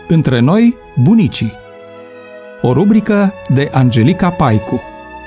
Între noi, bunicii. O rubrică de Angelica Paicu.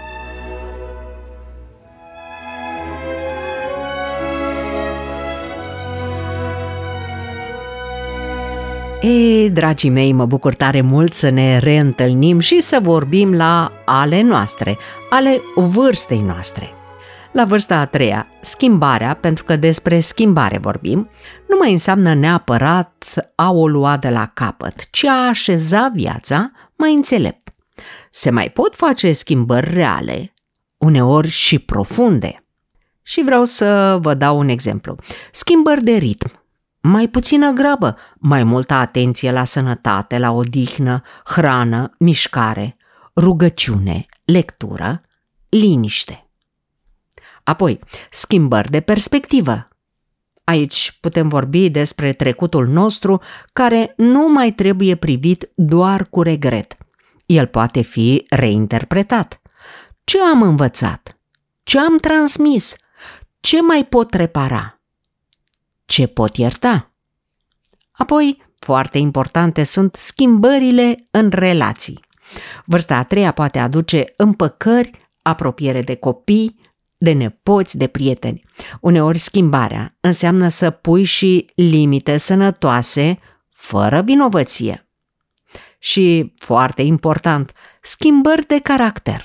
Ei, dragii mei, mă bucur tare mult să ne reîntâlnim și să vorbim la ale noastre, ale vârstei noastre. La vârsta a treia, schimbarea, pentru că despre schimbare vorbim, nu mai înseamnă neapărat a o lua de la capăt, ci a așeza viața mai înțelept. Se mai pot face schimbări reale, uneori și profunde. Și vreau să vă dau un exemplu. Schimbări de ritm. Mai puțină grabă, mai multă atenție la sănătate, la odihnă, hrană, mișcare, rugăciune, lectură, liniște. Apoi, schimbări de perspectivă. Aici putem vorbi despre trecutul nostru care nu mai trebuie privit doar cu regret. El poate fi reinterpretat. Ce am învățat? Ce am transmis? Ce mai pot repara? Ce pot ierta? Apoi, foarte importante sunt schimbările în relații. Vârsta a treia poate aduce împăcări, apropiere de copii, de nepoți, de prieteni. Uneori schimbarea înseamnă să pui și limite sănătoase, fără vinovăție. Și, foarte important, schimbări de caracter.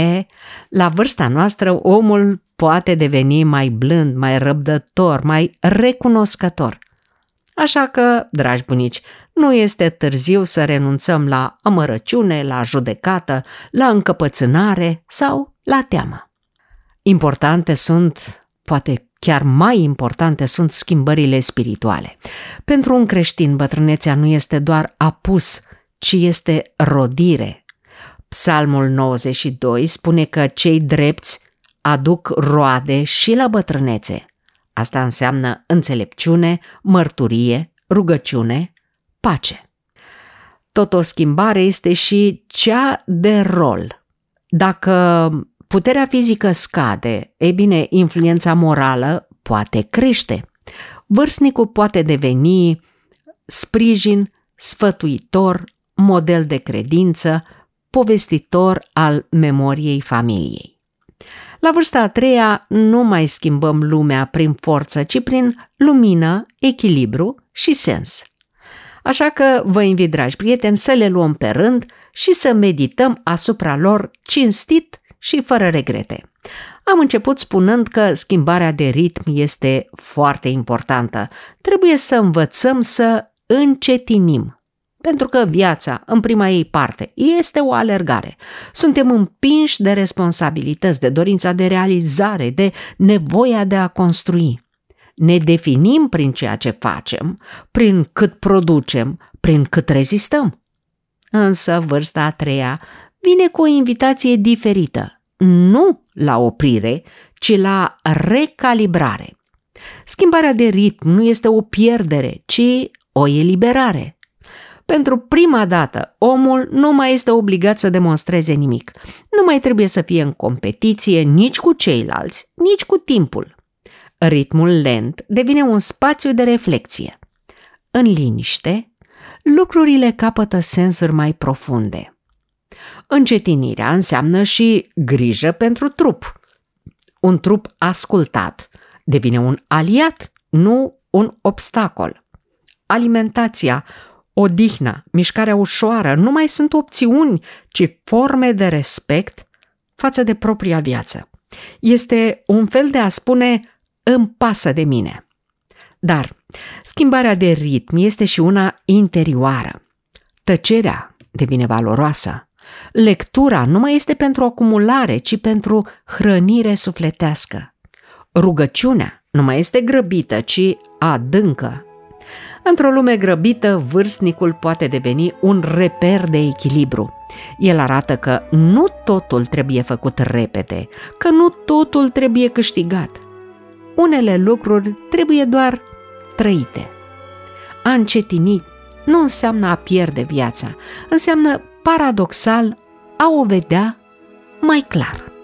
La vârsta noastră omul poate deveni mai blând, mai răbdător, mai recunoscător. Așa că, dragi bunici, nu este târziu să renunțăm la amărăciune, la judecată, la încăpățânare sau la teamă. Importante sunt, poate chiar mai importante sunt schimbările spirituale. Pentru un creștin, bătrânețea nu este doar apus, ci este rodire. Psalmul 92 spune că cei drepți aduc roade și la bătrânețe. Asta înseamnă înțelepciune, mărturie, rugăciune, pace. Tot o schimbare este și cea de rol. Dacă puterea fizică scade, e bine, influența morală poate crește. Vârstnicul poate deveni sprijin, sfătuitor, model de credință, povestitor al memoriei familiei. La vârsta a treia nu mai schimbăm lumea prin forță, ci prin lumină, echilibru și sens. Așa că vă invit, dragi prieteni, să le luăm pe rând și să medităm asupra lor cinstit și fără regrete. Am început spunând că schimbarea de ritm este foarte importantă. Trebuie să învățăm să încetinim. Pentru că viața, în prima ei parte, este o alergare. Suntem împinși de responsabilități, de dorința de realizare, de nevoia de a construi. Ne definim prin ceea ce facem, prin cât producem, prin cât rezistăm. Însă vârsta a treia vine cu o invitație diferită, nu la oprire, ci la recalibrare. Schimbarea de ritm nu este o pierdere, ci o eliberare. Pentru prima dată, omul nu mai este obligat să demonstreze nimic. Nu mai trebuie să fie în competiție nici cu ceilalți, nici cu timpul. Ritmul lent devine un spațiu de reflexie. În liniște, lucrurile capătă sensuri mai profunde. Încetinirea înseamnă și grijă pentru trup. Un trup ascultat devine un aliat, nu un obstacol. Alimentația, odihna, mișcarea ușoară nu mai sunt opțiuni, ci forme de respect față de propria viață. Este un fel de a spune, îmi pasă de mine. Dar schimbarea de ritm este și una interioară. Tăcerea devine valoroasă. Lectura nu mai este pentru acumulare, ci pentru hrănire sufletească. Rugăciunea nu mai este grăbită, ci adâncă. Într-o lume grăbită, vârstnicul poate deveni un reper de echilibru. El arată că nu totul trebuie făcut repede, că nu totul trebuie câștigat. Unele lucruri trebuie doar trăite. A încetini nu înseamnă a pierde viața, înseamnă paradoxal a o vedea mai clar.